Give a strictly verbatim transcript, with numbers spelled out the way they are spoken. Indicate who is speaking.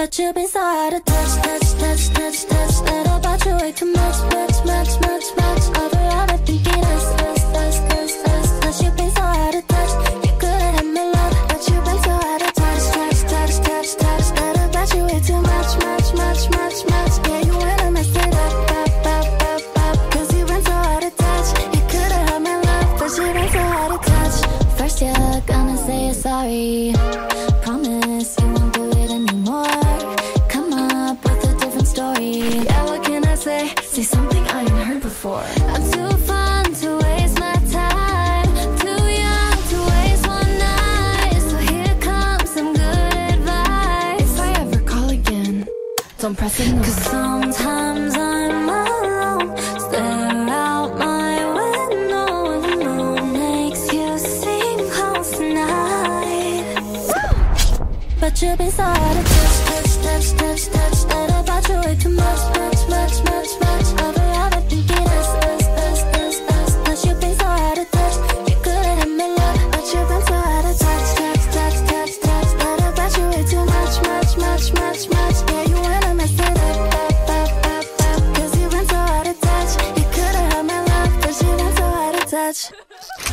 Speaker 1: But you've been so out of touch, touch, touch, touch, touch. That about you way too much, much, much, much, much. Overall, I'm thinking us, us, us, us, us. But you've been so out of touch. You could've had my love, but you've been so out of touch, touch, touch, touch, touch. That about you way too much, much, much, much, much. Yeah, you wanna mess it up, up, up, up, up. Cause you've been so out of touch. You could've had my love, but you've been so out of touch. First you're gonna say you're sorry. Promise you won't do it anymore. Come up with a different story. Yeah, what can I say? Say something I ain't heard before. I'm too fun to waste my time. Too young to waste one night. So here comes some good advice. If I ever call again, don't press ignore. Cause sometimes I'm alone. Stare out my window and the moon makes you seem close tonight. But you've been so out of touch, touch, touch, touch, touch. That about you way too much, much, much, much, much. Overall, I'm thinking us, us, us, us, us. But you've been so out of touch. You could've had me love, but you've been so out of touch, touch, touch, touch, touch. That about you way too much, much, much, much, much. Yeah, you wanna mess it up, up, up, up, up. Cause you've been so out of touch. You could've had my love, but you've been so out of touch.